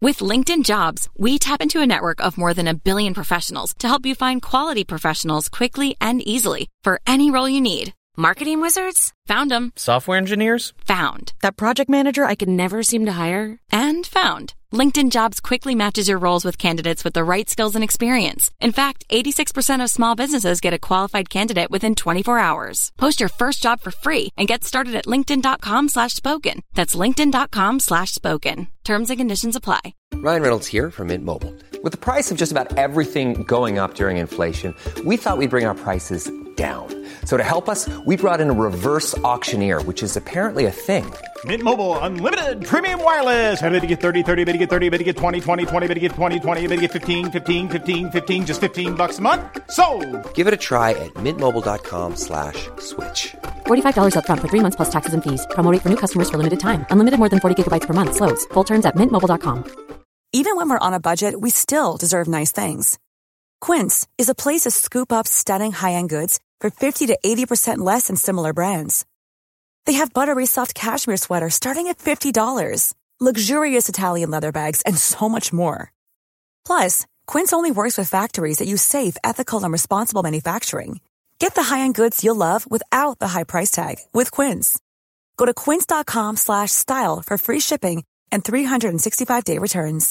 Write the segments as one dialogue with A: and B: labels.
A: With LinkedIn Jobs, we tap into a network of more than 1 billion professionals to help you find quality professionals quickly and easily for any role you need. Marketing wizards? Found them.
B: Software engineers?
A: Found. That project manager I could never seem to hire? And found. LinkedIn Jobs quickly matches your roles with candidates with the right skills and experience. In fact, 86% of small businesses get a qualified candidate within 24 hours. Post your first job for free and get started at linkedin.com/spoken. That's linkedin.com/spoken. Terms and conditions apply.
C: Ryan Reynolds here from Mint Mobile. With the price of just about everything going up during inflation, we thought we'd bring our prices down. So to help us, we brought in a reverse auctioneer, which is apparently a thing.
D: Mint Mobile Unlimited Premium Wireless. How to get 30, 30, bit to get 30, bit to get 20, 20, 20, bit to get 20, 20, bit to get 15, 15, 15, 15, just $15 a month? Sold!
C: Give it a try at mintmobile.com/switch.
E: $45 up front for 3 months plus taxes and fees. Promo rate for new customers for limited time. Unlimited more than 40 gigabytes per month. Slows full terms at mintmobile.com.
F: Even when we're on a budget, we still deserve nice things. Quince is a place to scoop up stunning high-end goods for 50 to 80% less than similar brands. They have buttery soft cashmere sweaters starting at $50, luxurious Italian leather bags, and so much more. Plus, Quince only works with factories that use safe, ethical, and responsible manufacturing. Get the high-end goods you'll love without the high price tag with Quince. Go to quince.com/style for free shipping and 365-day returns.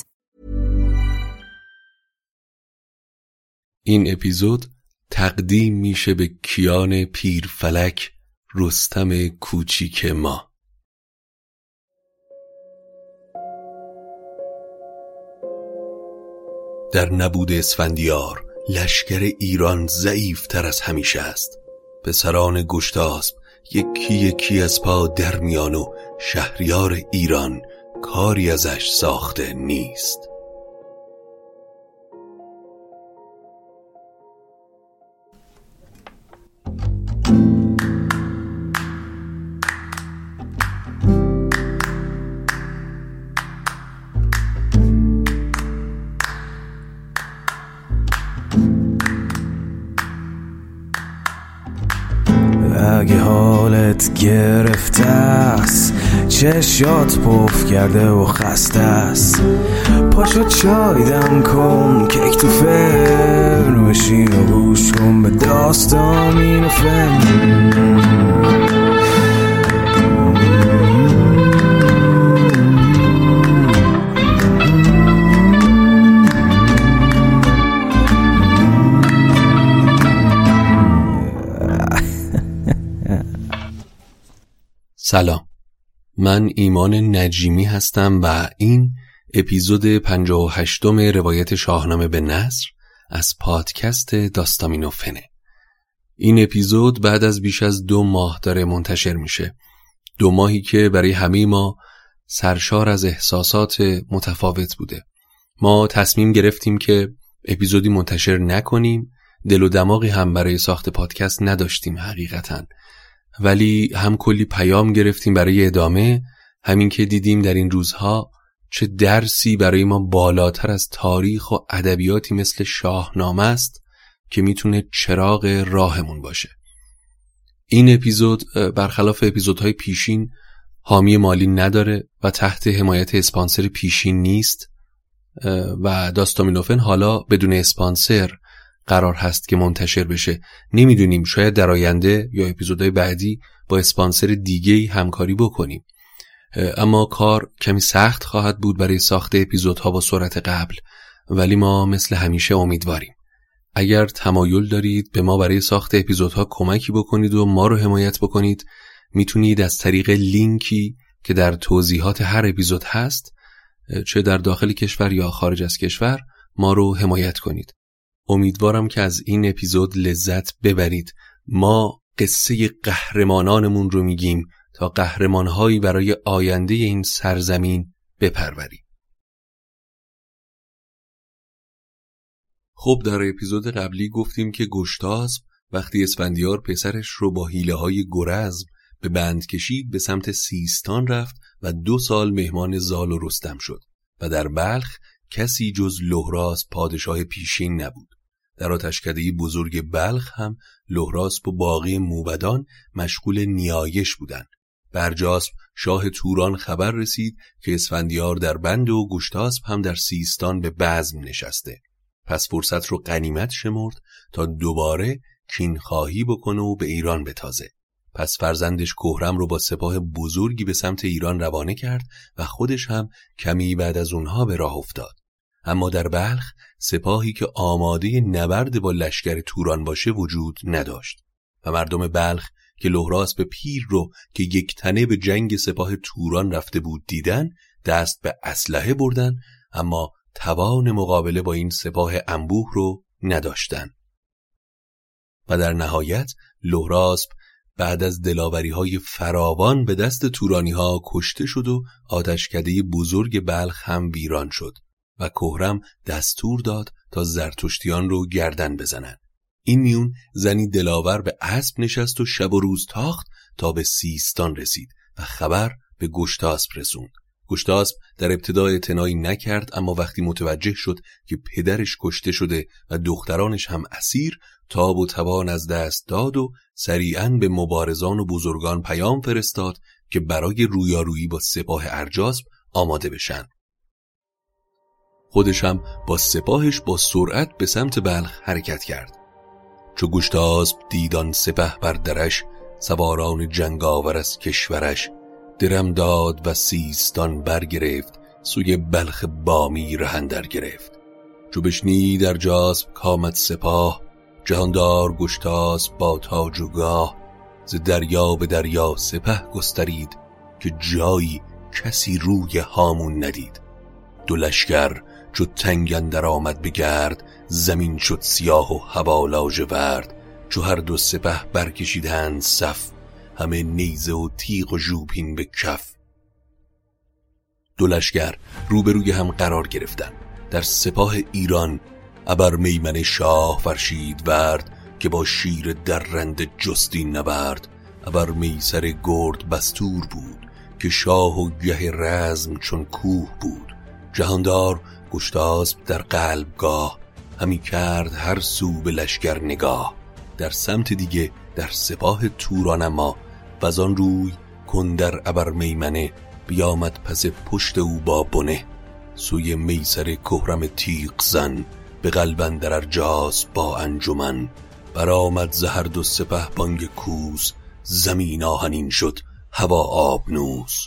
G: این اپیزود تقدیم میشه به کیان پیرفلک، رستم کوچیک ما. در نبود اسفندیار لشکر ایران ضعیف‌تر از همیشه است. پسران گشتاسپ یکی یکی از پا در میان و شهریار ایران کاری ازش ساخته نیست.
H: اگه حالت گرفته است، چشات پف کرده و خسته است، پاشو چای دم کن، کیک تو فرن بشین و گوش کن به داستان این و فن.
G: سلام، من ایمان نجیمی هستم و این اپیزود 58 روایت شاهنامه به نثر از پادکست داستامینوفنه. این اپیزود بعد از بیش از 2 ماه داره منتشر میشه. 2 ماهی که برای همه ما سرشار از احساسات متفاوت بوده. ما تصمیم گرفتیم که اپیزودی منتشر نکنیم، دل و دماغی هم برای ساخت پادکست نداشتیم حقیقتاً، ولی هم کلی پیام گرفتیم برای ادامه، همین که دیدیم در این روزها چه درسی برای ما بالاتر از تاریخ و ادبیاتی مثل شاهنامه است که میتونه چراغ راهمون باشه. این اپیزود برخلاف اپیزودهای پیشین حامی مالی نداره و تحت حمایت اسپانسر پیشین نیست و داستامینوفن حالا بدون اسپانسر قرار هست که منتشر بشه. نمیدونیم، شاید در آینده یا اپیزودهای بعدی با اسپانسر دیگه‌ای همکاری بکنیم، اما کار کمی سخت خواهد بود برای ساخت اپیزودها با سرعت قبل، ولی ما مثل همیشه امیدواریم. اگر تمایل دارید به ما برای ساخت اپیزودها کمکی بکنید و ما رو حمایت بکنید، میتونید از طریق لینکی که در توضیحات هر اپیزود هست، چه در داخل کشور یا خارج از کشور، ما رو حمایت کنید. امیدوارم که از این اپیزود لذت ببرید. ما قصه قهرمانانمون رو میگیم تا قهرمانهایی برای آینده این سرزمین بپروریم. خب در اپیزود قبلی گفتیم که گشتاسپ وقتی اسفندیار پسرش رو با حیله‌های گرزم به بند کشید به سمت سیستان رفت و 2 سال مهمان زال و رستم شد و در بلخ کسی جز لهراس پادشاه پیشین نبود. در آتشکده بزرگ بلخ هم لهراسپ و باقی موبدان مشغول نیایش بودند. به ارجاسپ شاه توران خبر رسید که اسفندیار در بند و گشتاسپ هم در سیستان به بزم نشسته. پس فرصت رو غنیمت شمرد تا دوباره کینخواهی بکنه و به ایران بتازه. پس فرزندش کهرم رو با سپاه بزرگی به سمت ایران روانه کرد و خودش هم کمی بعد از اونها به راه افتاد. اما در بلخ سپاهی که آماده نبرد با لشکر توران باشه وجود نداشت و مردم بلخ که لهراسپ پیر رو که یک تنه به جنگ سپاه توران رفته بود دیدن، دست به اسلحه بردن، اما توان مقابله با این سپاه انبوه رو نداشتن. و در نهایت لهراسپ بعد از دلاوری‌های فراوان به دست تورانی‌ها کشته شد و آتشکده بزرگ بلخ هم ویران شد و کهرم دستور داد تا زرتشتیان رو گردن بزنن. این میون زنی دلاور به اسب نشست و شب و روز تاخت تا به سیستان رسید و خبر به گشتاسپ رسوند. گشتاسپ در ابتدا اعتنایی نکرد، اما وقتی متوجه شد که پدرش کشته شده و دخترانش هم اسیر، تاب و توان از دست داد و سریعاً به مبارزان و بزرگان پیام فرستاد که برای رویارویی با سپاه ارجاسپ آماده بشن. خودش هم با سپاهش با سرعت به سمت بلخ حرکت کرد. چو گشتاسپ دیدان سپه بر درش، سواران جنگاور از کشورش، درم داد و سیستان برگرفت، سوی بلخ بامی ره اندر گرفت. چو بشنید ارجاسپ کامد سپاه، جهاندار گشتاسپ با تاج و گاه، ز دریا به دریا سپه گسترید، که جایی کسی روی هامون ندید. دو لشکر چو تنگ اندر آمد به گرد، زمین شد سیاه و هوا لاژورد. چو هر دو سپه برکشیدند صف، همه نیزه و تیغ و ژوپین به کف. دو لشکر روبروی هم قرار گرفتند. در سپاه ایران ابر میمن شاه فرشید ورد، که با شیر درنده جستی نبرد. ابر میسر گرد بستور بود، که شاه و گه رزم چون کوه بود. جهاندار گشتاسپ در قلبگاه، همی کرد هر سو به لشکر نگاه. در سمت دیگه در سپاه توران اما وزان روی کندر ابر میمنه، بیامد پس پشت او با بنه. سوی میسر کهرم تیغ زن، به قلب اندر ارجاسپ با انجمن. برآمد ز هر دو سپه بانگ کوس، زمین آهنین شد هوا آبنوس.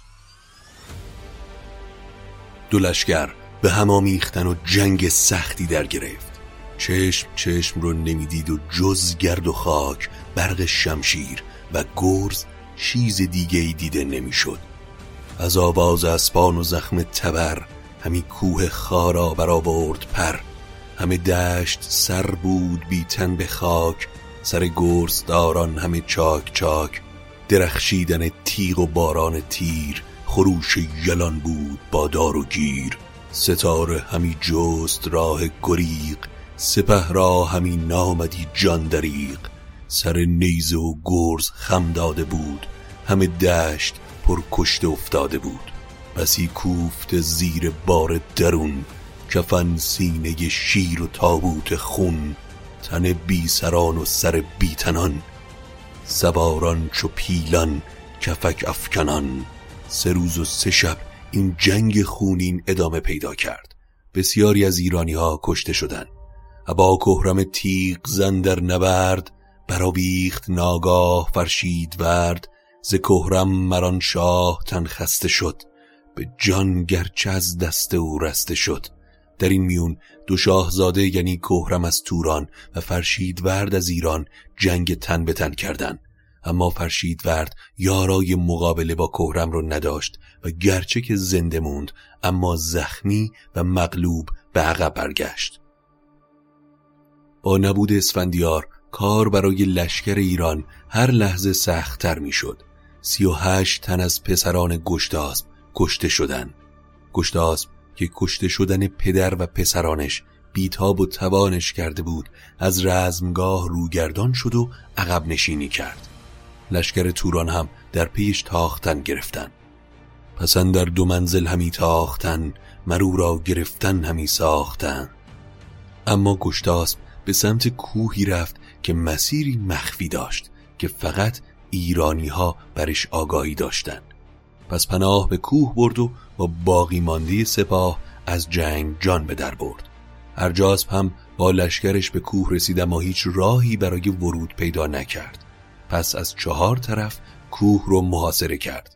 G: دو لشکر به هم آمیختن و جنگ سختی در گرفت. چشم رو نمیدید و جز گرد و خاک، برق شمشیر و گرز چیز دیگه‌ای دیده نمیشد. از آواز اسپان و زخم تبر، همی کوه خارا برآورد پر. همه دشت سر بود بی تن به خاک، سر گرز داران همه چاک چاک. درخشیدن تیغ و باران تیر، خروش یلان بود با دار و گیر. ستاره همی جست راه گریق، سپه را همی نامدی جان دریغ. سر نیزه و گرز خم داده بود، همه دشت پر کشته افتاده بود. بسی کوفت زیر بار درون، کفن سینه شیر و تابوت خون. تن بی سران و سر بی تنان، سواران چو پیلان کفک افکنان. 3 روز و 3 شب این جنگ خونین ادامه پیدا کرد. بسیاری از ایرانی ها کشته شدند. ابا کهرم تیغ زن در نبرد، برآویخت ناگاه فرشید ورد. ز کهرم مران شاه تن خسته شد، به جان گرچه از دست او رسته شد. در این میون 2 شاهزاده یعنی کهرم از توران و فرشیدورد از ایران جنگ تن به تن کردند. اما فرشیدورد یارای مقابله با کهرم رو نداشت و گرچه که زنده موند، اما زخمی و مغلوب به عقب برگشت. با نبود اسفندیار کار برای لشکر ایران هر لحظه سخت‌تر می‌شد. 38 تن از پسران گشتاسپ کشته شدند. گشتاسپ که کشته شدن پدر و پسرانش بیتاب و توانش کرده بود، از رزمگاه روگردان شد و عقب نشینی کرد. لشکر توران هم در پیش تاختن گرفتن. پس اندر 2 منزل همی تاختن، مرو را گرفتن همی ساختن. اما گشتاسپ به سمت کوهی رفت که مسیری مخفی داشت که فقط ایرانی ها برش آگاهی داشتند. پس پناه به کوه برد و با باقی مانده سپاه از جنگ جان به در برد. ارجاسپ هم با لشکرش به کوه رسید اما هیچ راهی برای ورود پیدا نکرد. پس از 4 طرف کوه رو محاصره کرد.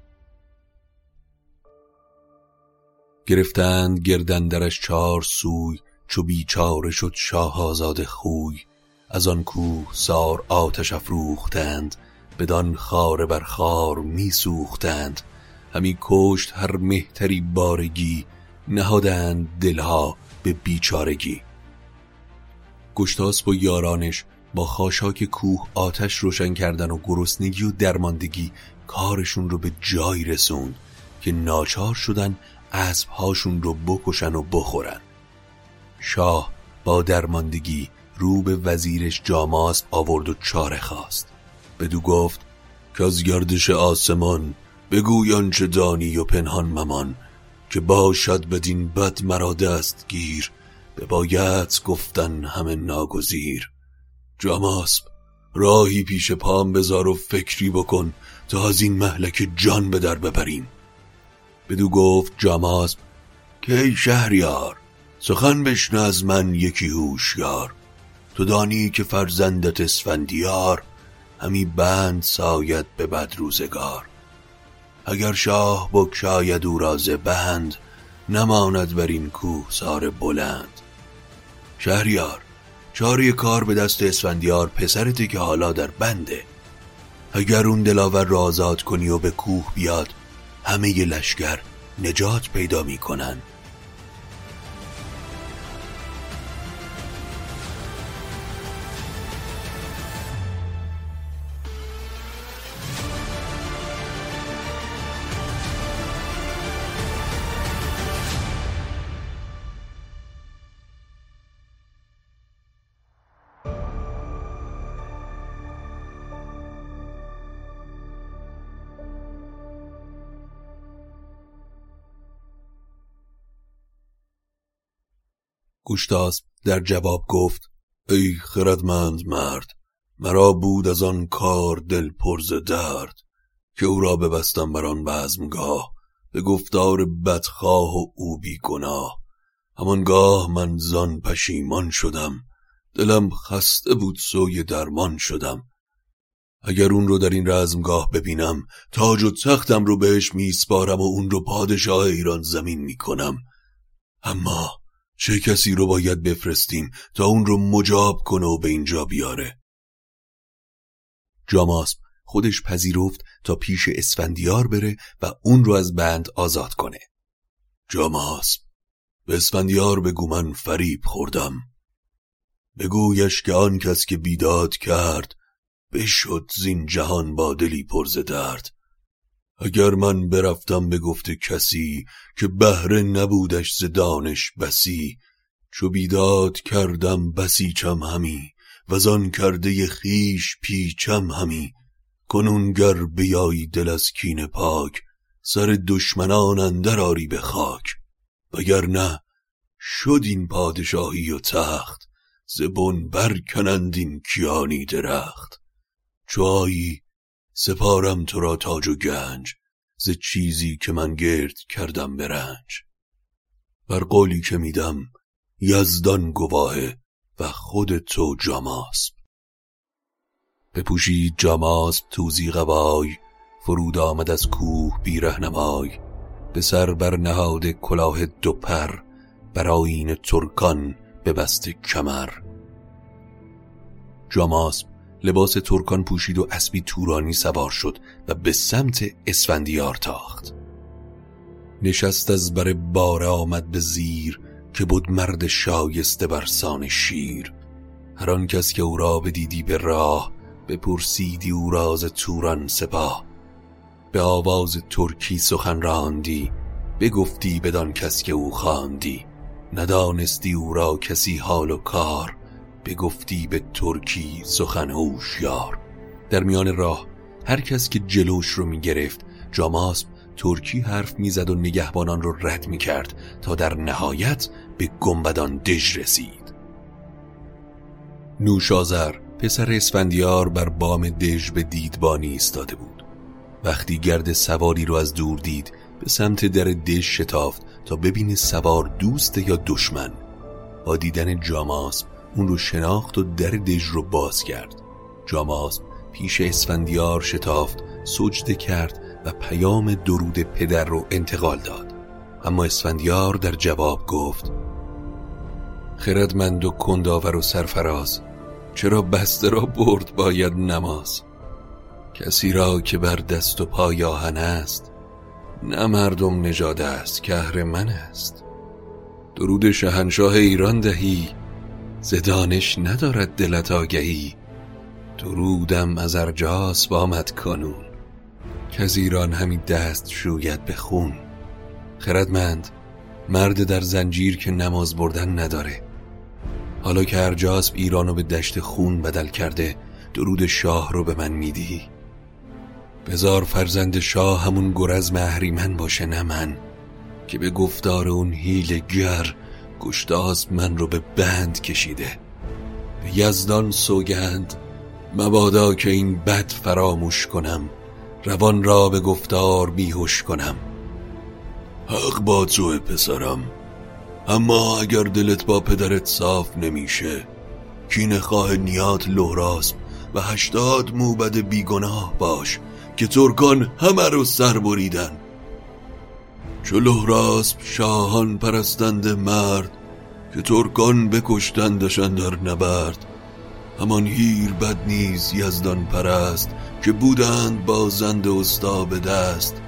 G: گرفتند گردندرش 4 سوی، چو بیچاره شد شاهزاده خوی. از آن کوه سار آتش افروختند، بدان خاره بر خار می سوختند. همی کشت هر مهتری بارگی، نهادند دلها به بیچارگی. گشتاسپ و یارانش با خاشاک کوه آتش روشن کردن و گرسنگی و درماندگی کارشون رو به جایی رسوند که ناچار شدن اسب‌هاشون رو بکشن و بخورن. شاه با درماندگی رو به وزیرش جاماسپ آورد و چاره خواست. بدو گفت که از گردش آسمان بگوی آنچه دانی و پنهان ممان، که باشد بدین بد مرا دستگیر، بباید گفتن همه ناگزیر. جاماسپ راهی پیش پام بذار و فکری بکن تا از این مهلک جان به در ببریم. بدو گفت جاماسپ که ای شهریار، سخن بشنو از من یکی هوشیار. تو دانی که فرزندت اسفندیار، همی بند ساید به بد روزگار. اگر شاه بگشاید او را ز بند، نماند بر این کوه سار بلند. شهریار چاره کار به دست اسفندیار پسرتی که حالا در بنده. اگر اون دلاور را آزاد کنی و به کوه بیاد، همه ی لشکر نجات پیدا می کنن. گشتاسپ در جواب گفت ای خردمند مرد، مرا بود از آن کار دل پر ز درد، که او را ببستم بر آن بزمگاه، به گفتار بدخواه و او بی گناه. همانگاه من زان پشیمان شدم، دلم خسته بود سوی درمان شدم. اگر اون رو در این رزمگاه ببینم، تاج و تختم رو بهش میسپارم و اون رو پادشاه ایران زمین میکنم. اما چه کسی رو باید بفرستیم تا اون رو مجاب کنه و به اینجا بیاره؟ جاماسپ خودش پذیرفت تا پیش اسفندیار بره و اون رو از بند آزاد کنه. جاماسپ به اسفندیار بگو من فریب خوردم. بگویش که آن کس که بیداد کرد، بشد زین جهان با دلی پر ز درد. اگر من برفتم به گفت کسی، که بهره نبودش ز دانش بسی. چو بیداد کردم بسیچم همی، وزان کرده خیش پیچم همی. کنون گر بیایی دل از کینه پاک، سر دشمنان اندر آری به خاک. وگر نه شد این پادشاهی و تخت، ز بن برکنند این کیانی درخت. چو آیی سپارم تو را تاج و گنج، ز چیزی که من گرد کردم به رنج. بر قولی که میدم یزدان گواهه و خود تو جاماسپ. بپوشید جاماسپ توزی قبای، فرود آمد از کوه بی رهنمای. به سر بر نهاد کلاه 2 پر، بر آیین ترکان ببسته کمر. جاماسپ لباس ترکان پوشید و اسبی تورانی سوار شد و به سمت اسفندیار تاخت. نشست از بر باره آمد به زیر، که بود مرد شایسته برسان شیر. هر آن کس که او را بدیدی به راه، بپرسیدی او راز توران سپاه. به آواز ترکی سخن راندی، بگفتی بدان کس که او خواندی. ندانستی او را کسی حال و کار، بگفتی به ترکی سخن هوشیار. در میان راه هر کس که جلوش رو می گرفت، جاماسپ ترکی حرف می زد و نگهبانان رو رد می کرد تا در نهایت به گنبدان دژ رسید. نوشازر پسر اسفندیار بر بام دژ به دیدبانی ایستاده بود. وقتی گرد سواری رو از دور دید به سمت در دژ شتافت تا ببینه سوار دوست یا دشمن. با دیدن جاماسب اون رو شناخت و در دژ رو باز کرد. جاماسب پیش اسفندیار شتافت، سجده کرد و پیام درود پدر رو انتقال داد. اما اسفندیار در جواب گفت: خردمند و کندآور و سرفراز، چرا بسته را برد باید نماز؟ کسی را که بر دست و پای آهن است، نه مردم نژاد است که اهرمن است. درود شاهنشاه ایران دهی، ز دانش ندارد دلت آگهی. درودم از ارجاس آمد کنون، کز ایران همی دست شوید به خون. خردمند، مرد در زنجیر که نماز بردن نداره. حالا که ارجاسب ایرانو به دشت خون بدل کرده، درود شاه رو به من میدی؟ بذار فرزند شاه همون گرزم اهریمن باشه، نه من، که به گفتار اون حیله‌گر گشتاسب من رو به بند کشیده. به یزدان سوگند مبادا که این بد فراموش کنم، روان را به گفتار بیهوش کنم. حق با تو پسرم، اما اگر دلت با پدرت صاف نمیشه، کینه خواه نیات لهراسب و 80 موبد بیگناه باش که ترکان همه رو سر بریدن. چو لهراسب شاهان پرستند مرد، که ترکان بکشتندشان در نبرد. همان هیر بد نیز یزدان پرست، که بودند با زند استا به دست.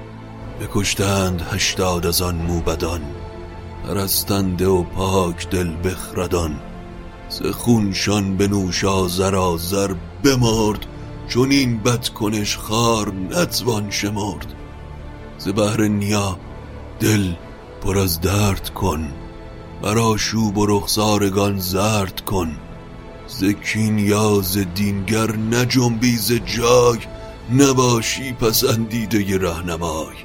G: بکشتند 80 از آن موبدان، پرستنده و پاک دل بخردان. ز خونشان بنوش آذر بمرد، چون این بد کنش خار نتوان شمرد. ز بهر نیا دل پر از درد کن، مرا شوب و رخسارگان زرد کن. ز کین یا ز دینگر نجنبی ز جای، نباشی پسندیده رهنمای.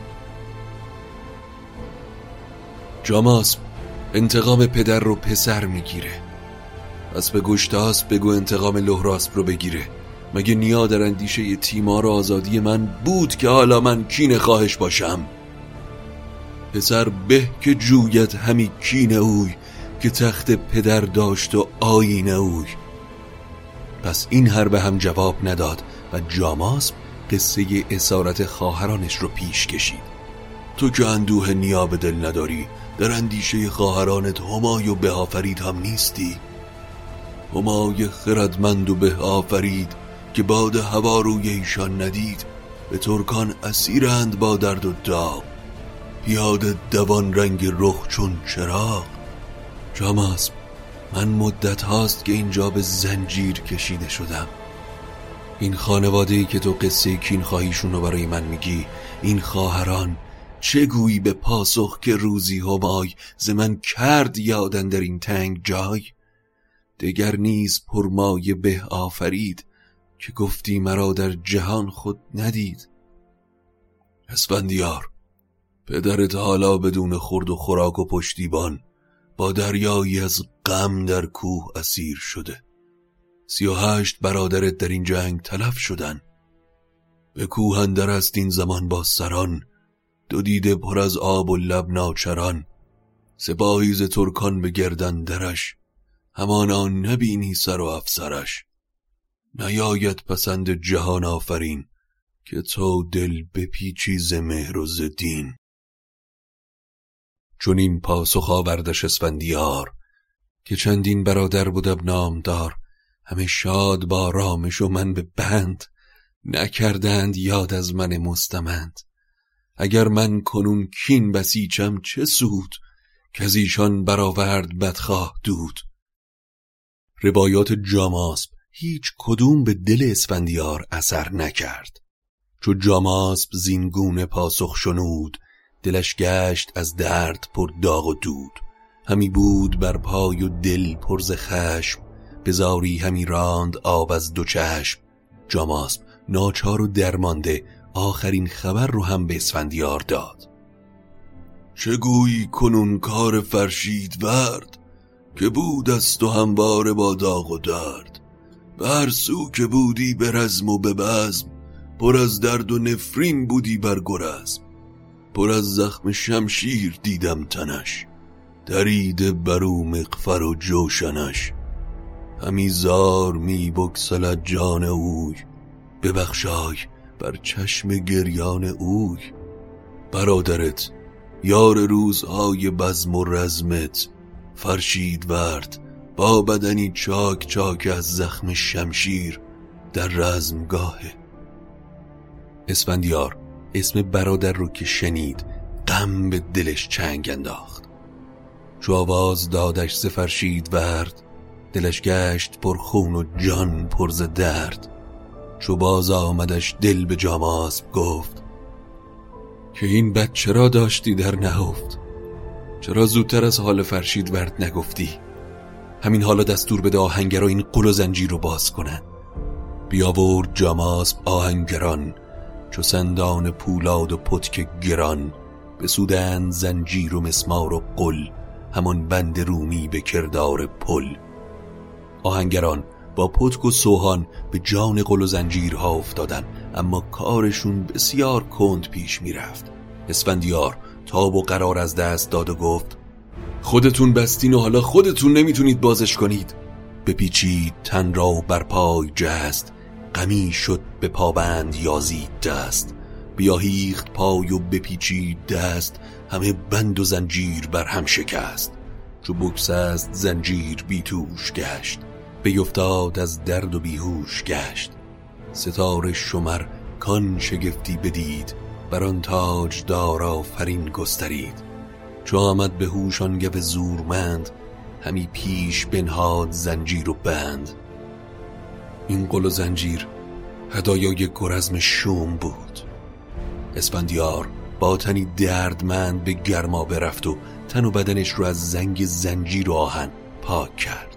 G: جاماسب انتقام پدر رو پسر میگیره، پس به گشتاسب بگو انتقام لهراسب رو بگیره. مگه نیا در اندیشه تیمار آزادی من بود که حالا من کینه خواهش باشم؟ پسر به که جوید همی کینه اوی، که تخت پدر داشت و آیین اوی. پس این حرب هم جواب نداد و جاماسب قصه اسارت خواهرانش رو پیش کشید. تو که اندوه نیا به دل نداری، در اندیشه خواهرانت همای و به آفرید هم نیستی؟ همای خردمند و به آفرید، که باد هوا روی ایشان ندید. به ترکان اسیرند با درد و داغ، پیاده دوان رنگ رخ چون چراغ. جاماسب، من مدت هاست که اینجا به زنجیر کشیده شدم. این خانواده‌ای که تو قصه کین خواهیشون رو برای من میگی، این خواهران، چه گویی به پاسخ که روزی همای ز من کرد یادن در این تنگ جای؟ دگر نیز پرمایه به آفرید، که گفتی مرا در جهان خود ندید. اسفندیار، پدرت حالا بدون خورد و خوراک و پشتیبان با دریایی از غم در کوه اسیر شده. 38 برادرت در این جنگ تلف شدن. به کوه اندر است این زمان با سران، 2 دیده پر از آب و لب ناچران. سپاهی ز ترکان به گردن درش، همانا نبینی سر و افسرش. نیاید پسند جهان آفرین، که تو دل بپیچی ز مهر و ز دین. چون این پاسخ آوردش اسفندیار، که چندین برادر بودم نامدار. همه شاد با رامش و من به بند، نکردند یاد از من مستمند. اگر من کنون کین بسیچم چه سود، که از ایشان برآورد بدخواه دود. روایات جاماسب هیچ کدوم به دل اسفندیار اثر نکرد. چو جاماسب زینگونه پاسخ شنود، دلش گشت از درد پر داغ و دود. همی بود بر پای و دل پر ز خشم، به زاری همی راند آب از 2 چشم. جاماسب ناچار و درمانده آخرین خبر رو هم به اسفندیار داد. چه گویی کنون کار فرشید ورد، که بود است و همواره با داغ و درد. به هر سو که بودی به رزم و به بزم، پر از درد و نفرین بودی بر گرزم. پر از زخم شمشیر دیدم تنش، دریده برو مغفر و جوشنش. همی زار می بگسلد جان اوی، ببخشای بر چشم گریان اوی. برادرت یار روزهای بزم و رزمت، فرشید ورد با بدنی چاک چاک از زخم شمشیر در رزمگاهه. اسفندیار اسم برادر رو که شنید غم به دلش چنگ انداخت. چو آواز دادش ز فرشید ورد، دلش گشت پر خون و جان پر ز درد. چو باز آمدش دل به جاماسب گفت، که این بد چرا داشتی در نهفت؟ چرا زودتر از حال فرشید ورد نگفتی؟ همین حالا دستور بده آهنگرا این قل و زنجیر رو باز کنن. بیاورد جاماسب آهنگران، چو سندان پولاد و پتک گران. بسودند زنجیر و مسمار و قل، همان بند رومی به کردار پل. آهنگران با پتک و سوهان به جان قل و زنجیرها افتادن، اما کارشون بسیار کند پیش می رفت. اسفندیار تاب و قرار از دست داد و گفت، خودتون بستین و حالا خودتون نمیتونید بازش کنید. بپیچید تن را و بر پای جست، غمی شد به پابند یازید دست. بیاهیخت پای و بپیچید دست، همه بند و زنجیر بر هم شکست. چو بگسست زنجیر بی توش گشت، بیفتاد از درد و بیهوش گشت. ستاره شمر کان شگفتی بدید، بر آن تاج دار آفرین گسترید. چو آمد به هوش آن گو زورمند، همی پیش بنهاد زنجیر و بند. این قل و زنجیر هدایای گرزم شوم بود. اسفندیار با تنی دردمند به گرما برفت و تن و بدنش رو از زنگ زنجیر و آهن پاک کرد.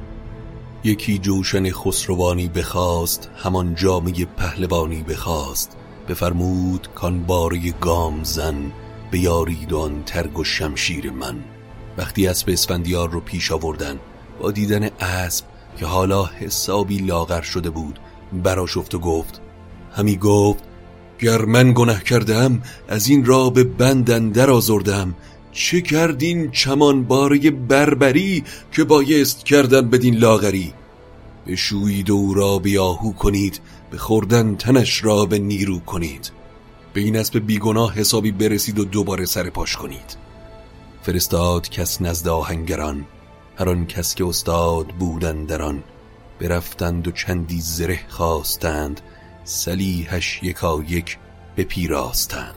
G: یکی جوشن خسروانی بخواست، همان جامه پهلوانی بخواست. بفرمود کان باره گام زن، بیارید آن ترگ و شمشیر من. وقتی اسب اسفندیار رو پیش آوردن، با دیدن اسب که حالا حسابی لاغر شده بود برآشفت و گفت، همی گفت گر من گناه کردم از این را به بند اندر آزردم. چه کردین چمان باره بربری که بایست کردن بدین لاغری. بشویید و او را بیاهو کنید، به خوردن تنش را به نیرو کنید. به این اسب بیگناه حسابی برسید و دوباره سر پاش کنید. فرستاد کس نزد آهنگران، هر آن کس که استاد بودند در آن. برفتند و چندی زره خواستند، سلیحش یکا یک بپیراستند.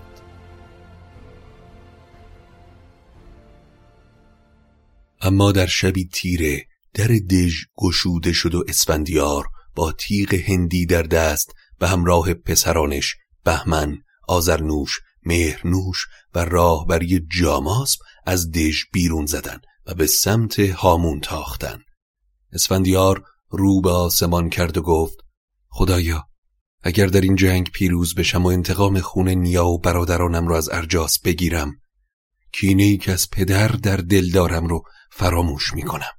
G: اما در شبی تیره در دژ گشوده شد و اسفندیار با تیغ هندی در دست به همراه پسرانش بهمن، آذرنوش، مهرنوش و راهبری جاماسب از دژ بیرون زدن و به سمت هامون تاختن. اسفندیار رو به آسمان کرد و گفت، خدایا اگر در این جنگ پیروز بشم و انتقام خون نیا و برادرانم رو از ارجاس بگیرم، کینه‌ای که از پدر در دل دارم رو فراموش میکنم.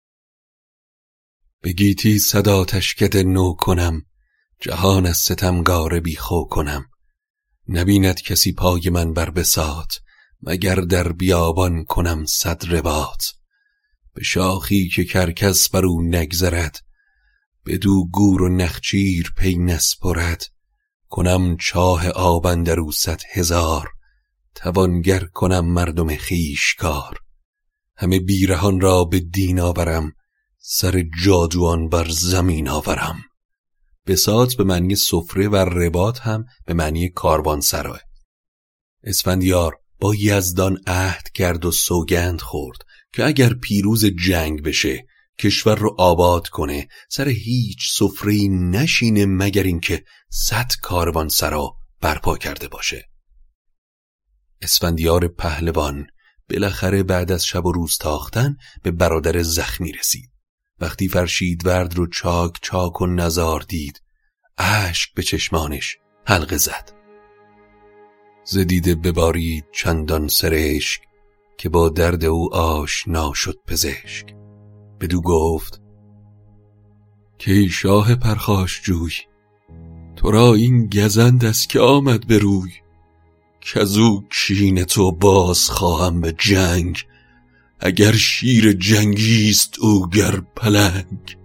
G: به گیتی صد آتشکده نو کنم، جهان از ستمگار بیخو کنم. نبیند کسی پای من بر بساط، مگر در بیابان کنم صد رباط. به شاخی که کرکس بر او نگذرد، بدو گور و نخچیر پی نسپرد. کنم چاه آب اندر او 100,000، توانگر کنم مردم خویش کار. همه بیرهان را به دین آورم، سر جادوان بر زمین آورم. بساط به معنی سفره و رباط هم به معنی کاروانسرای. اسفندیار با یزدان عهد کرد و سوگند خورد که اگر پیروز جنگ بشه، کشور رو آباد کنه، سر هیچ سفره‌ای نشینه مگر اینکه 100 کاروانسرا برپا کرده باشه. اسفندیار پهلوان بالاخره بعد از شب و روز تاختن به برادر زخمی رسید. وقتی فرشیدورد رو چاک چاک و نزار دید، اشک به چشمانش حلقه زد. ز دیده ببارید چندان سرشک، که با درد او آشنا شد پزشک. بدو گفت که ای شاه پرخاش جوی، تو را این گزند است که آمد به روی، که از او کین تو باز خواهم به جنگ، اگر شیر جنگیست او گر پلنگ.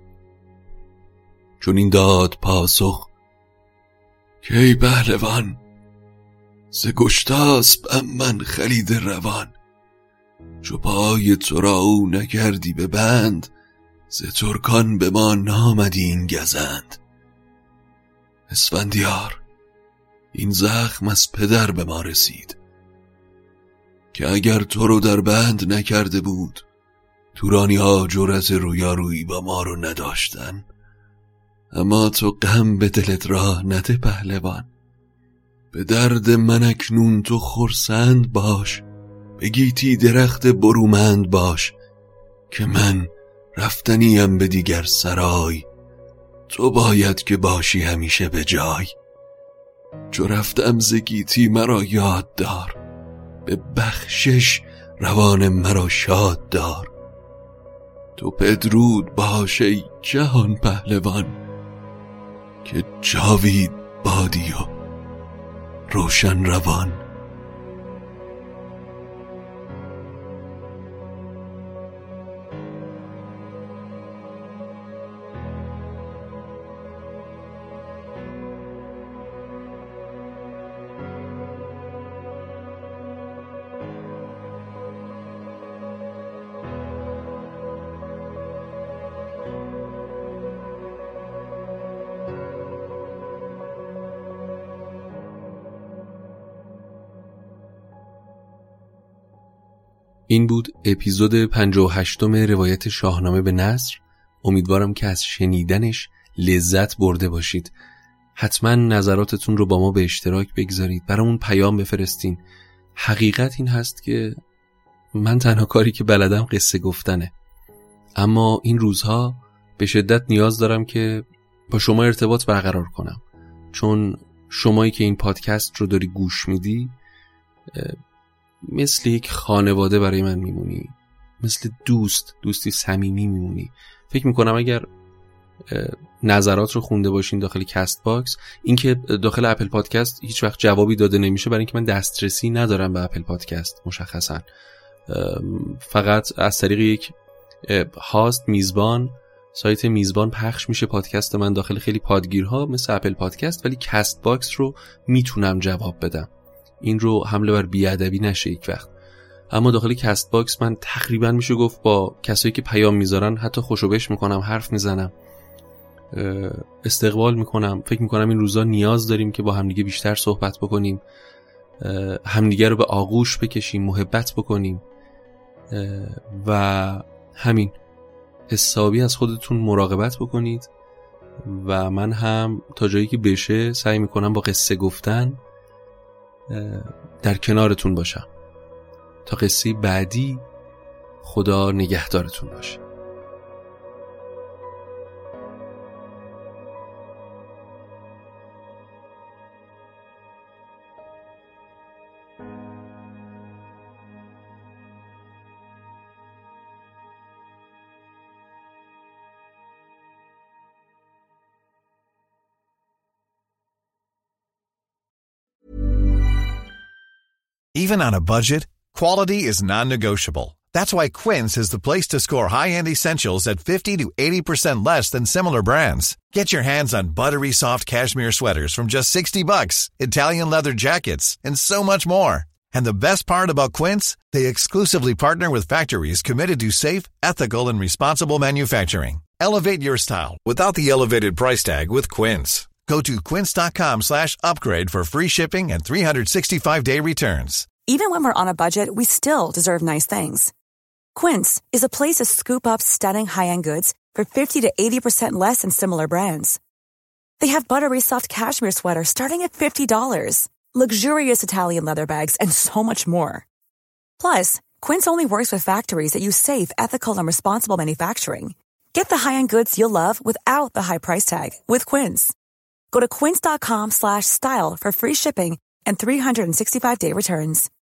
G: چون این داد پاسخ که ای پهلوان، ز گشتاسپم من خلید روان، چو پای تو را او نکردی به بند، ز ترکان به ما نامدی این گزند. اسفندیار، این زخم از پدر به ما رسید، که اگر تو رو در بند نکرده بود، تورانی ها جرأت رویارویی با ما رو نداشتن. اما تو غم به دلت راه نده پهلوان، به درد من اکنون تو خرسند باش، به گیتی درخت برومند باش، که من رفتنیم به دیگر سرای، تو باید که باشی همیشه به جای. چو رفتم ز گیتی مرا یاد دار، به بخشش روان مرا شاد دار. تو بدرود باش ای جهان پهلوان، که جاوید بادی و روشن روان. این بود اپیزود 58 روایت شاهنامه به نثر. امیدوارم که از شنیدنش لذت برده باشید. حتما نظراتتون رو با ما به اشتراک بگذارید، برامون پیام بفرستین. حقیقت این هست که من تنها کاری که بلدم قصه گفتنه، اما این روزها به شدت نیاز دارم که با شما ارتباط برقرار کنم، چون شمایی که این پادکست رو داری گوش میدی مثل یک خانواده برای من میمونی، مثل دوستی صمیمی میمونی. فکر میکنم اگر نظرات رو خونده باشین داخل کست باکس، این که داخل اپل پادکست هیچ وقت جوابی داده نمیشه برای اینکه من دسترسی ندارم به اپل پادکست مشخصا، فقط از طریق یک هاست میزبان، سایت میزبان پخش میشه پادکست من داخل خیلی پادگیرها مثل اپل پادکست، ولی کست باکس رو میتونم جواب بدم. این رو حمله بر بیادبی نشه یک وقت. اما داخل کست باکس من تقریبا میشه گفت با کسایی که پیام میذارن حتی خوشوبش میکنم، حرف میزنم، استقبال میکنم. فکر میکنم این روزا نیاز داریم که با همدیگه بیشتر صحبت بکنیم، همدیگه رو به آغوش بکشیم، محبت بکنیم و همین. حسابی از خودتون مراقبت بکنید و من هم تا جایی که بشه سعی میکنم با قصه گفتن در کنارتون باشم. تا قصه بعدی، خدا نگهدارتون باشه.
B: Even on a budget, quality is non-negotiable. That's why Quince is the place to score high-end essentials at 50 to 80% less than similar brands. Get your hands on buttery soft cashmere sweaters from just $60, Italian leather jackets, and so much more. And the best part about Quince, they exclusively partner with factories committed to safe, ethical, and responsible manufacturing. Elevate your style without the elevated price tag with Quince. Go to quince.com/upgrade for free shipping and 365-day returns.
F: Even when we're on a budget, we still deserve nice things. Quince is a place to scoop up stunning high-end goods for 50 to 80% less than similar brands. They have buttery soft cashmere sweaters starting at $50, luxurious Italian leather bags, and so much more. Plus, Quince only works with factories that use safe, ethical, and responsible manufacturing. Get the high-end goods you'll love without the high price tag with Quince. Go to quince.com/style for free shipping and 365-day returns.